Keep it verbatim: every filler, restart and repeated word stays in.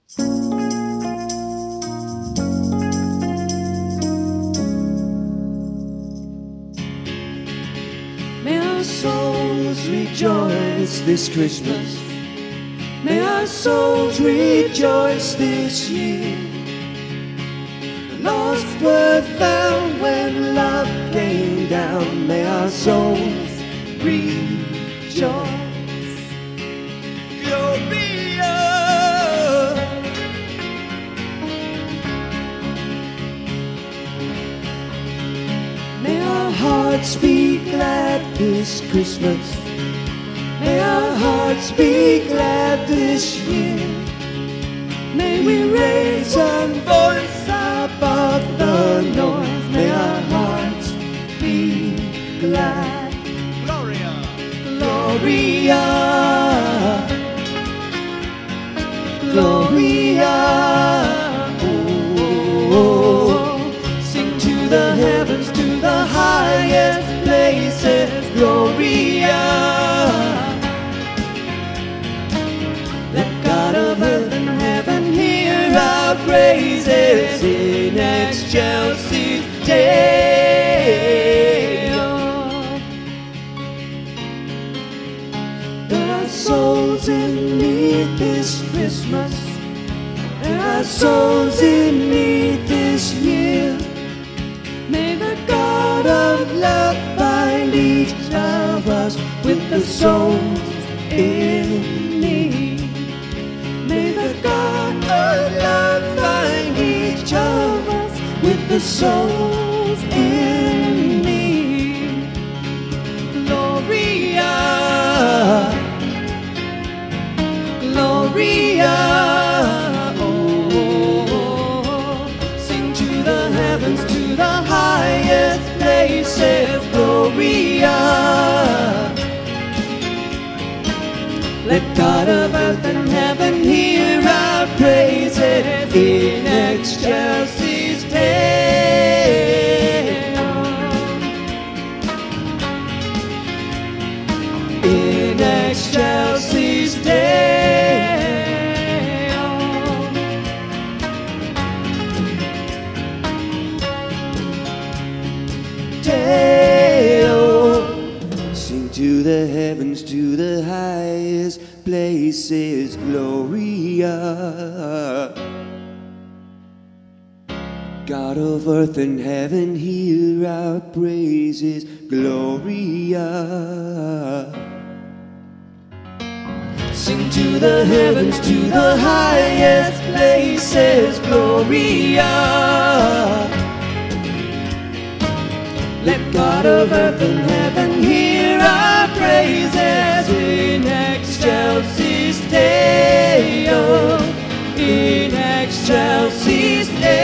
May our souls rejoice this Christmas. May our souls rejoice this year. The lost were found when love came down. May our souls rejoice. Gloria. May our hearts be glad this Christmas. May our hearts be glad this year. May we raise a voice above the noise. May our hearts be glad. Gloria. Gloria. Gloria. Oh, oh, oh. Sing to the heavens, to the highest places. Gloria. Let God of earth and heaven hear our praises in excelsis Deo. There are souls in need this Christmas. There are souls in need this year. May the God of love find each of us with the souls in need. May the God of love find each of us with the souls in need. Gloria. Gloria. Oh, sing to the heavens, to the highest places. Gloria. Let God of earth and heaven hear our praises in excelsis Deo. In excelsis Deo. Deo. Sing to the heavens, to the highest places. Gloria. God of earth and heaven, hear our praises. Gloria. Sing to the heavens, to the highest places. Gloria. Let God of earth and heaven hear our praises in excelsis Deo. In excelsis Deo.